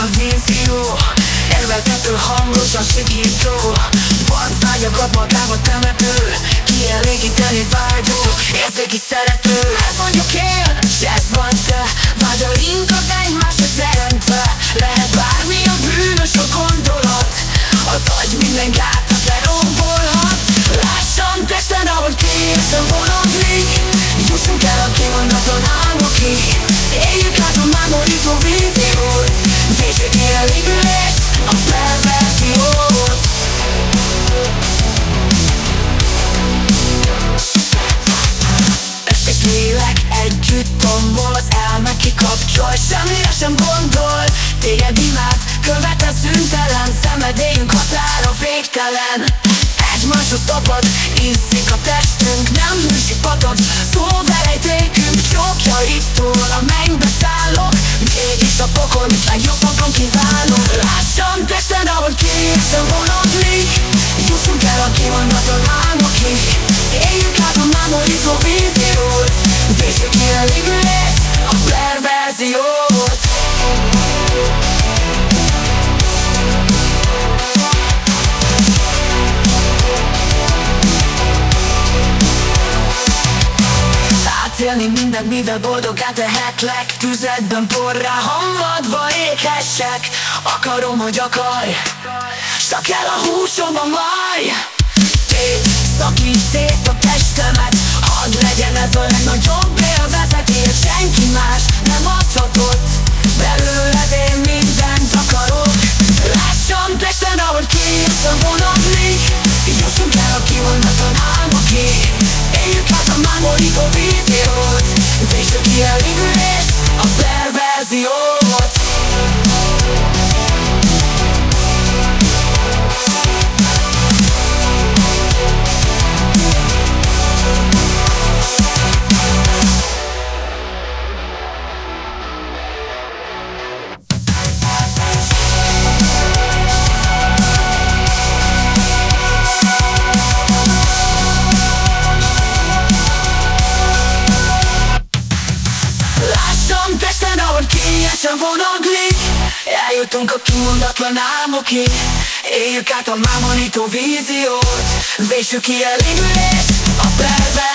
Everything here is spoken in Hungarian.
a vízió, élvezető hangosan sikító. Van vágyakat magába temető, kielégíteni vágyó, érzéki szerető. Ez mondjuk én, s ez vagy te, vágyainkat egymásra teremtve. Lehet bármi a bűnös a gondolat, az agy minden gátat lerombolhat. Lassan testen, ahogy készen vonatlik, jussunk el a kimondaton álmokig. Éljük át a mámorító víziót, végső kielégülés, a perverziót. Lélek együtt tombol, az elme kikapcsol, semmire sem gondol. Téged imád, követel szüntelen, szenvedélyünk határa végtelen. Egymáshoz tapad, iszik a testünk, nem hűsik patad, szól verejtékünk, csókjaittól a mennybe szállok. Mégis a pokol, mint legjobban kiválok. Lassan testen, ahogy készen vonatlik, jussunk el a kimondaton álmokig. Éljük át a mámorító víziót, végső kielégülés, a perverziót. Átélni mindent, mivel boldogá tehetlek, tüzedben porrá hamvadva éghessek. Akarom, hogy akarj, csak el a húsomba maj. Szakíts szét a testemet, hadd legyen ez a legnagyobb élvezetés. Senki más nem adhatott, belőled én mindent akarok. Lassan testen, ahogy készen vonatlik, jussunk el a kimondaton álmokig. Éljük át a mámorító víziót, végső kielégülés, a perverziót. Testen, ahogy kényesen vonaglik, eljutunk a kimondatlan álmokig. Éljük át a mámorító víziót, végső kielégülés, a perverziót.